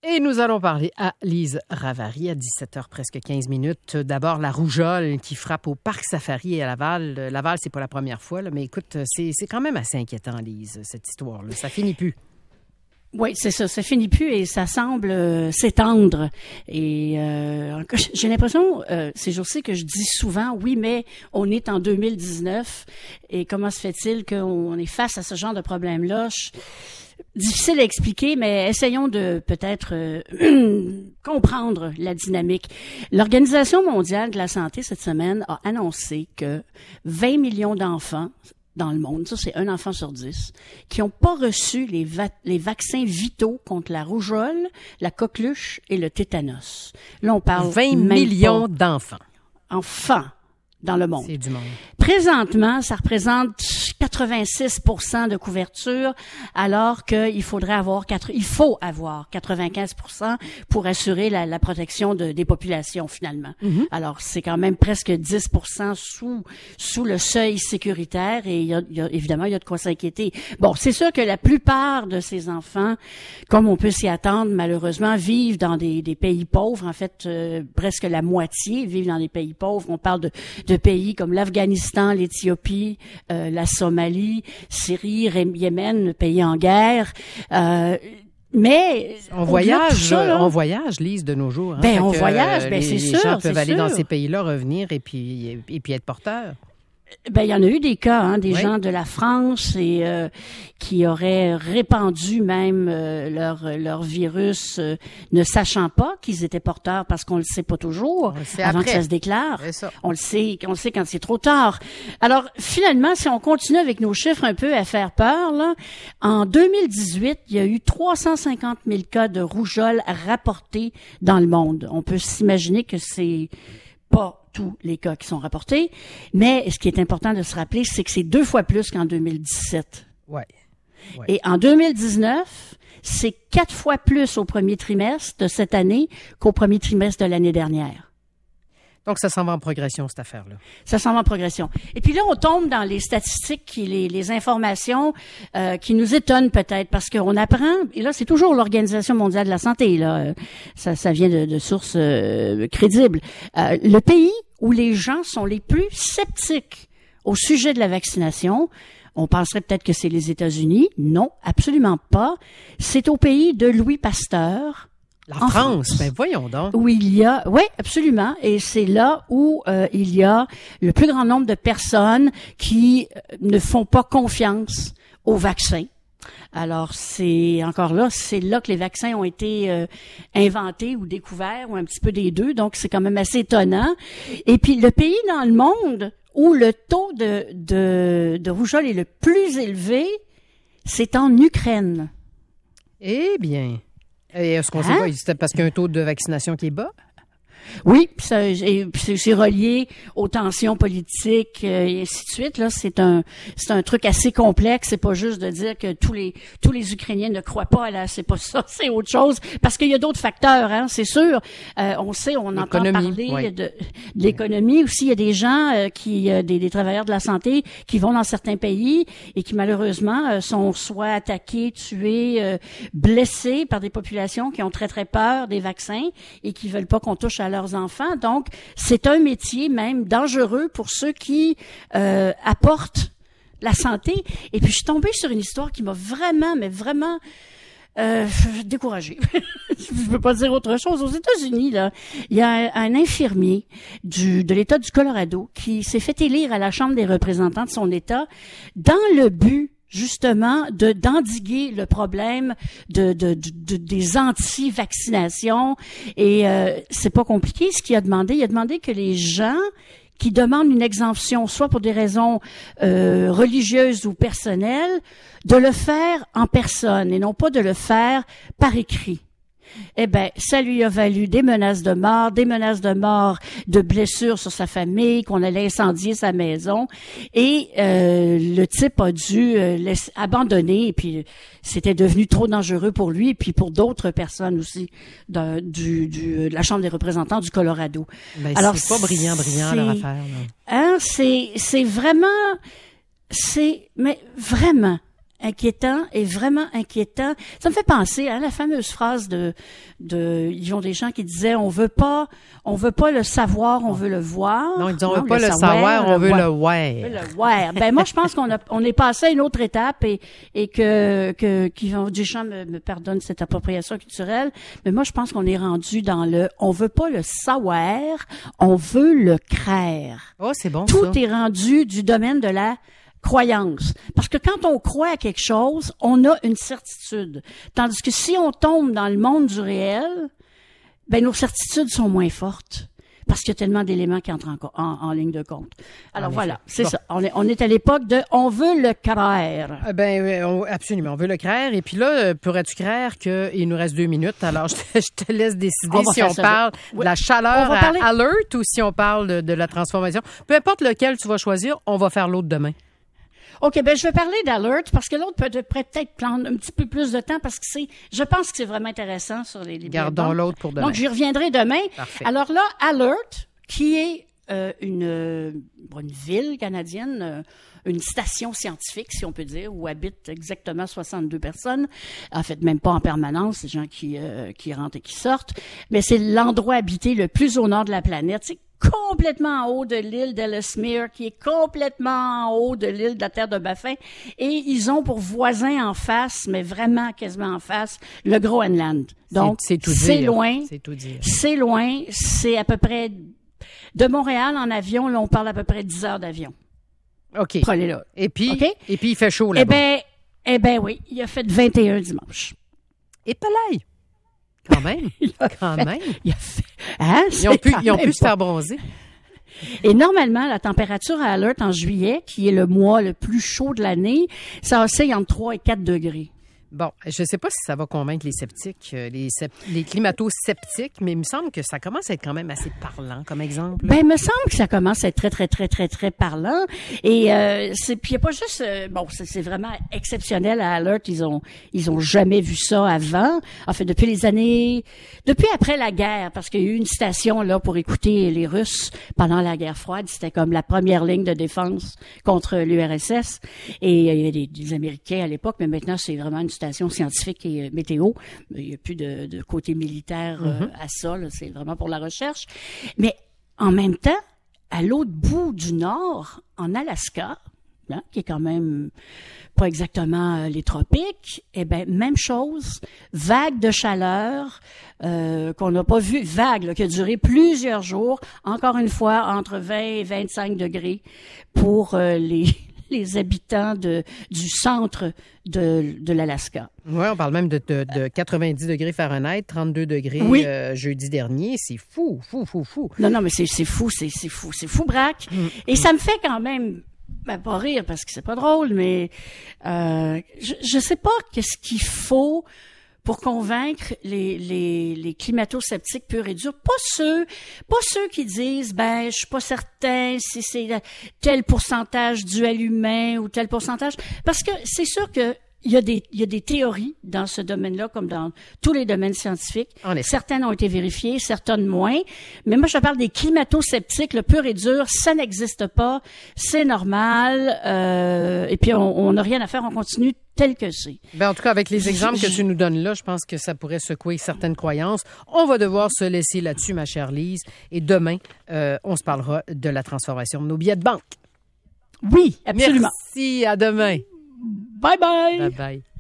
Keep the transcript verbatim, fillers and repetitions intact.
Et nous allons parler à Lise Ravary à dix-sept heures presque quinze minutes. D'abord, la rougeole qui frappe au Parc Safari à Laval. Laval, c'est pas la première fois, là, mais écoute, c'est, c'est quand même assez inquiétant, Lise, cette histoire-là. Ça finit plus. Oui, c'est ça. Ça finit plus et ça semble euh, s'étendre. Et euh, j'ai l'impression, euh, ces jours-ci, que je dis souvent, oui, mais on est en deux mille dix-neuf et comment se fait-il qu'on est face à ce genre de problème-là? Je, Difficile à expliquer, mais essayons de peut-être euh, comprendre la dynamique. L'Organisation mondiale de la santé, cette semaine, a annoncé que vingt millions d'enfants dans le monde, ça c'est un enfant sur dix, qui n'ont pas reçu les, va- les vaccins vitaux contre la rougeole, la coqueluche et le tétanos. Là, on parle vingt millions d'enfants. Enfants dans le monde. C'est du monde. Présentement, ça représente quatre-vingt-six pour cent de couverture, alors qu'il faudrait avoir quatre, il faut avoir quatre-vingt-quinze pour cent pour assurer la, la protection de, des populations finalement. Mm-hmm. Alors c'est quand même presque dix pour cent sous sous le seuil sécuritaire et il y a, il y a, évidemment il y a de quoi s'inquiéter. Bon, c'est sûr que la plupart de ces enfants, comme on peut s'y attendre, malheureusement vivent dans des, des pays pauvres. En fait, euh, presque la moitié vivent dans des pays pauvres. On parle de, de pays comme l'Afghanistan, l'Éthiopie, euh, la Somalie, Syrie, Yémen, pays en guerre. Euh, mais on voyage, ça, là, on voyage, Lise, de nos jours. Hein, ben on que, voyage, ben les, c'est les sûr. gens peuvent c'est aller sûr. dans ces pays-là, revenir et puis et puis être porteurs. Ben il y en a eu des cas, hein, des oui. gens de la France et euh, qui auraient répandu même euh, leur leur virus, euh, ne sachant pas qu'ils étaient porteurs parce qu'on le sait pas toujours avant après. que ça se déclare. Ça. On le sait, on le sait quand c'est trop tard. Alors finalement, si on continue avec nos chiffres un peu à faire peur, là, en deux mille dix-huit, il y a eu trois cent cinquante mille cas de rougeole rapportés dans le monde. On peut s'imaginer que c'est pas tous les cas qui sont rapportés, mais ce qui est important de se rappeler, c'est que c'est deux fois plus qu'en deux mille dix-sept. Ouais. ouais. Et en deux mille dix-neuf, c'est quatre fois plus au premier trimestre de cette année qu'au premier trimestre de l'année dernière. Donc, ça s'en va en progression, cette affaire-là. Ça s'en va en progression. Et puis là, on tombe dans les statistiques, qui, les, les informations euh, qui nous étonnent peut-être, parce qu'on apprend, et là, c'est toujours l'Organisation mondiale de la santé, là, ça, ça vient de, de sources euh, crédibles. Euh, le pays où les gens sont les plus sceptiques au sujet de la vaccination, on penserait peut-être que c'est les États-Unis. Non, absolument pas. C'est au pays de Louis Pasteur, La en France, France, ben voyons donc. où il y a, oui, absolument, et c'est là où euh, il y a le plus grand nombre de personnes qui euh, ne font pas confiance aux vaccins. Alors c'est encore là, c'est là que les vaccins ont été euh, inventés ou découverts ou un petit peu des deux, donc c'est quand même assez étonnant. Et puis le pays dans le monde où le taux de de, de rougeole est le plus élevé, c'est en Ukraine. Eh bien. Et est-ce qu'on hein? sait pas, c'est parce qu'il y a un taux de vaccination qui est bas? Oui, puis ça, et, puis c'est, c'est relié aux tensions politiques euh, et ainsi de suite. Là, c'est un, c'est un truc assez complexe. C'est pas juste de dire que tous les tous les Ukrainiens ne croient pas. Là, c'est pas ça. C'est autre chose. Parce qu'il y a d'autres facteurs. Hein, c'est sûr. Euh, on sait, on entend parler oui. de, de l'économie aussi. Il y a des gens euh, qui, euh, des, des travailleurs de la santé, qui vont dans certains pays et qui malheureusement euh, sont soit attaqués, tués, euh, blessés par des populations qui ont très très peur des vaccins et qui veulent pas qu'on touche à leurs enfants. Donc, c'est un métier même dangereux pour ceux qui euh, apportent la santé. Et puis, je suis tombée sur une histoire qui m'a vraiment, mais vraiment euh, découragée. Je veux pas dire autre chose. Aux États-Unis, là, il y a un, un infirmier du, de l'État du Colorado qui s'est fait élire à la Chambre des représentants de son État dans le but justement de d'endiguer le problème de, de, de, de des anti-vaccinations et euh, c'est pas compliqué ce qu'il a demandé. Il a demandé que les gens qui demandent une exemption, soit pour des raisons euh, religieuses ou personnelles, de le faire en personne et non pas de le faire par écrit. Eh ben, ça lui a valu des menaces de mort, des menaces de mort, de blessures sur sa famille, qu'on allait incendier sa maison. Et euh, le type a dû euh, laisser, abandonner. Et puis, c'était devenu trop dangereux pour lui et puis pour d'autres personnes aussi de, du, du, de la Chambre des représentants du Colorado. Ben, Alors, c'est pas brillant, brillant leur affaire. Là. Hein, c'est, c'est vraiment, c'est, mais vraiment inquiétant et vraiment inquiétant. Ça me fait penser à la fameuse phrase de de Yvon Deschamps qui disait on veut pas on veut pas le savoir, on veut le voir. Non, ils disent on veut pas le, le savoir, on veut le voir. Le voir. Ben moi je pense qu'on a on est passé à une autre étape et et que que qu'Yvon Deschamps me, me pardonne cette appropriation culturelle, mais moi je pense qu'on est rendu dans le on veut pas le savoir, on veut le craire. Oh, c'est bon. Tout ça. est rendu du domaine de la croyance. Parce que quand on croit à quelque chose, on a une certitude. Tandis que si on tombe dans le monde du réel, ben nos certitudes sont moins fortes. Parce qu'il y a tellement d'éléments qui entrent en, en, en ligne de compte. Alors en voilà, c'est bon. ça. On est, on est à l'époque de « on veut le craire ». Ben on, absolument, on veut le craire. Et puis là, pourrais-tu craire qu'il nous reste deux minutes? Alors, je te, je te laisse décider on si on parle de, de oui. la chaleur à parler... alert ou si on parle de, de la transformation. Peu importe lequel tu vas choisir, on va faire l'autre demain. OK, ben je vais parler d'alert parce que l'autre peut peut-être prendre un petit peu plus de temps parce que c'est, je pense que c'est vraiment intéressant sur les, les Gardons l'autre pour demain. Donc, j'y reviendrai demain. Parfait. Alors là, Alert, qui est euh, une, une ville canadienne, euh, une station scientifique, si on peut dire, où habitent exactement soixante-deux personnes. En fait, même pas en permanence, c'est des gens qui, euh, qui rentrent et qui sortent. Mais c'est l'endroit habité le plus au nord de la planète. C'est complètement en haut de l'île d'Ellesmere, qui est complètement en haut de l'île de la Terre de Baffin. Et ils ont pour voisin en face, mais vraiment quasiment en face, le Groenland. Donc, c'est, c'est, tout c'est dire. loin. C'est tout dire. C'est loin. C'est à peu près... De Montréal, en avion, là, on parle à peu près dix heures d'avion. OK. Pour aller là. Et puis, okay? et puis il fait chaud là-bas. Eh bien, eh ben oui. Il a fait vingt et un dimanche. Et palais. Quand même. Quand fait, même. Il a fait, hein, ils ont pu, ils ont pu se faire bronzer. Et normalement, la température à Alert en juillet, qui est le mois le plus chaud de l'année, ça oscille entre trois et quatre degrés. Bon, je ne sais pas si ça va convaincre les sceptiques, les, les climato-sceptiques, mais il me semble que ça commence à être quand même assez parlant comme exemple. Ben, il me semble que ça commence à être très, très, très, très, très parlant. Et euh, c'est, puis il n'y a pas juste, euh, bon, c'est, c'est vraiment exceptionnel à Alert. Ils ont, ils ont jamais vu ça avant. En fait, depuis les années, depuis après la guerre, parce qu'il y a eu une station là pour écouter les Russes pendant la guerre froide. C'était comme la première ligne de défense contre l'U R S S. Et il y a des, des Américains à l'époque, mais maintenant c'est vraiment une station scientifique et euh, météo. Il n'y a plus de, de côté militaire euh, mm-hmm. à ça. Là, c'est vraiment pour la recherche. Mais en même temps, à l'autre bout du nord, en Alaska, hein, qui est quand même pas exactement euh, les tropiques, eh ben même chose, vague de chaleur euh, qu'on n'a pas vu, vague là, qui a duré plusieurs jours, encore une fois entre vingt et vingt-cinq degrés pour euh, les les habitants de, du centre de, de l'Alaska. Oui, on parle même de, de, de quatre-vingt-dix degrés Fahrenheit, trente-deux degrés oui. euh, jeudi dernier. C'est fou, fou, fou, fou. Non, non, mais c'est, c'est fou, c'est, c'est fou, c'est fou, braque. Mm. Et ça me fait quand même, ben, pas rire parce que c'est pas drôle, mais euh, je, je sais pas qu'est-ce qu'il faut pour convaincre les, les, les climato-sceptiques purs et durs. Pas ceux, pas ceux qui disent, ben, je suis pas certain si c'est tel pourcentage dû à l'humain ou tel pourcentage. Parce que c'est sûr que il y a des, il y a des théories dans ce domaine-là, comme dans tous les domaines scientifiques. Certaines ont été vérifiées, certaines moins. Mais moi, je parle des climato-sceptiques, le pur et dur, ça n'existe pas, c'est normal, euh, et puis on n'a rien à faire, on continue tel que c'est. Ben, en tout cas, avec les exemples que tu nous donnes là, je pense que ça pourrait secouer certaines croyances. On va devoir se laisser là-dessus, ma chère Lise. Et demain, euh, on se parlera de la transformation de nos billets de banque. Oui, absolument. Merci, à demain. Bye bye. Bye bye.